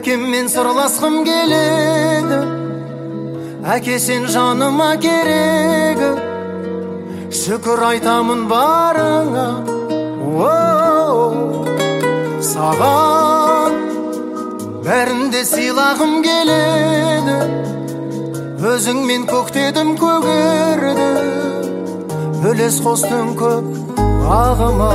әкеммен сырласқым келеді, әке сен жаныма керегі, шүкір айтамын барыңа. Саған бәрінде сыйлағым келеді, өзіңмен көктедім көгерді, үлес қостың көп бағыма.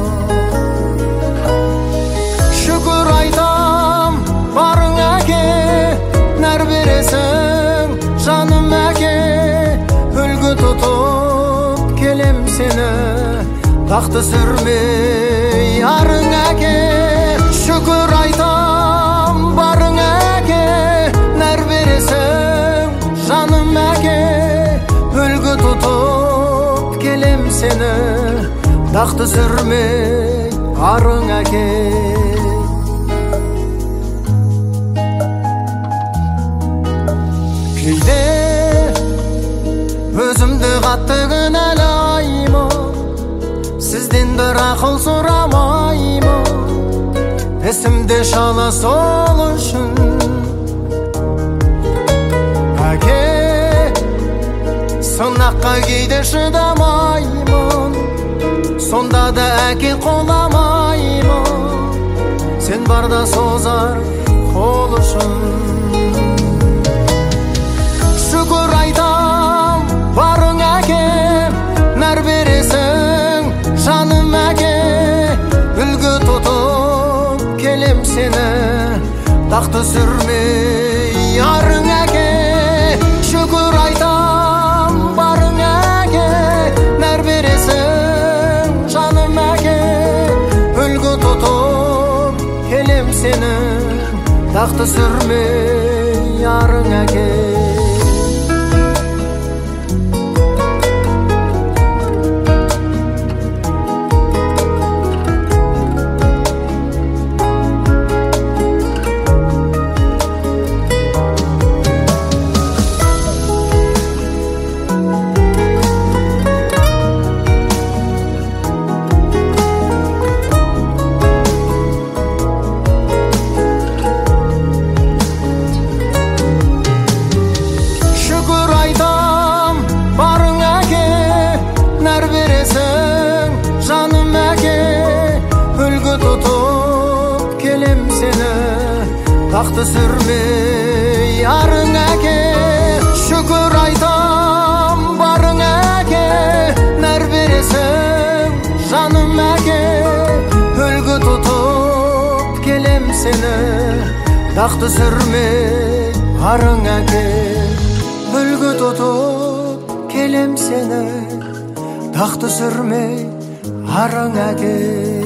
Шүкір айтам барың әке, нәр бересің жаным әке, үлгі тұтып келем сені, тақты сүрмей арың әке. Шүкір айтам барың әке, нәр бересің жаным әке, үлгі тұтып келем сені, тақты сүрмей арың әке. Кейде өзімді қатты кінәлаймын, сізден бір ақыл сұрамаймын, ісімде шала сол үшін. Әке, сынаққа кейде шыдамаймын, сонда да әке қоламаймын, сен барда созар қол үшін. Шүкір айтам барың әке, нәр бересің жаным әке, үлгі тұтып келем сені, тақты сүрмей арың әке. Шүкір айтам барың әке, нәр бересің жаным әке, үлгі тұтып келем сені, тақты сүрмей арың әке. Тақты сүрмей арың әке. Шүкір айтам барың әке, нәр бересің жаным әке, үлгі тұтып келем сені, тақты сүрмей арың әке. Үлгі тұтып келем сені, тақты сүрмей арың әке.